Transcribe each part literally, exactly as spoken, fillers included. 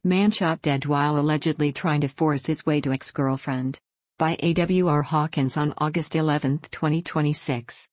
Man shot dead while allegedly trying to force his way to ex-girlfriend. By A W R Hawkins on August eleventh, twenty twenty-six.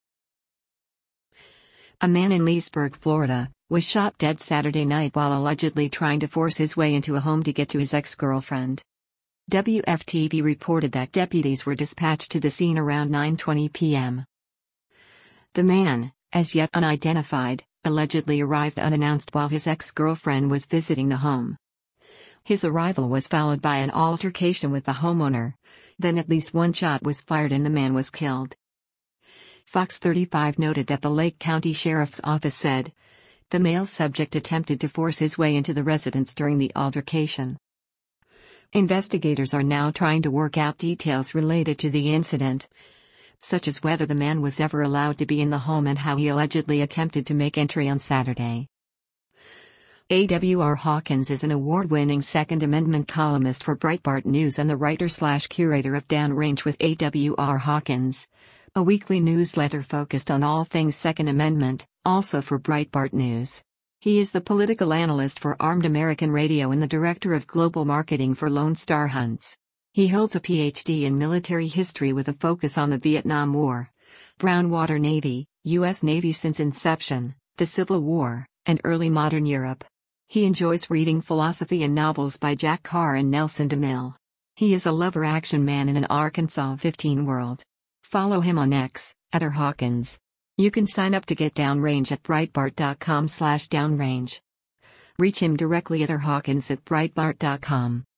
A man in Leesburg, Florida, was shot dead Saturday night while allegedly trying to force his way into a home to get to his ex-girlfriend. W F T V reported that deputies were dispatched to the scene around nine twenty p m The man, as yet unidentified, allegedly arrived unannounced while his ex-girlfriend was visiting the home. His arrival was followed by an altercation with the homeowner. Then at least one shot was fired and the man was killed. Fox thirty-five noted that the Lake County Sheriff's Office said the male subject attempted to force his way into the residence during the altercation. Investigators are now trying to work out details related to the incident, such as whether the man was ever allowed to be in the home and how he allegedly attempted to make entry on Saturday. A W R Hawkins is an award-winning Second Amendment columnist for Breitbart News and the writer-slash-curator of Downrange with A W R Hawkins, a weekly newsletter focused on all things Second Amendment, also for Breitbart News. He is the political analyst for Armed American Radio and the director of global marketing for Lone Star Hunts. He holds a P H D in military history with a focus on the Vietnam War, Brown Water Navy, U S Navy since inception, the Civil War, and early modern Europe. He enjoys reading philosophy and novels by Jack Carr and Nelson DeMille. He is a lover action man in an Arkansas fifteen world. Follow him on X, at R Hawkins. You can sign up to get Downrange at breitbart dot com slash downrange. Reach him directly at R Hawkins at breitbart dot com.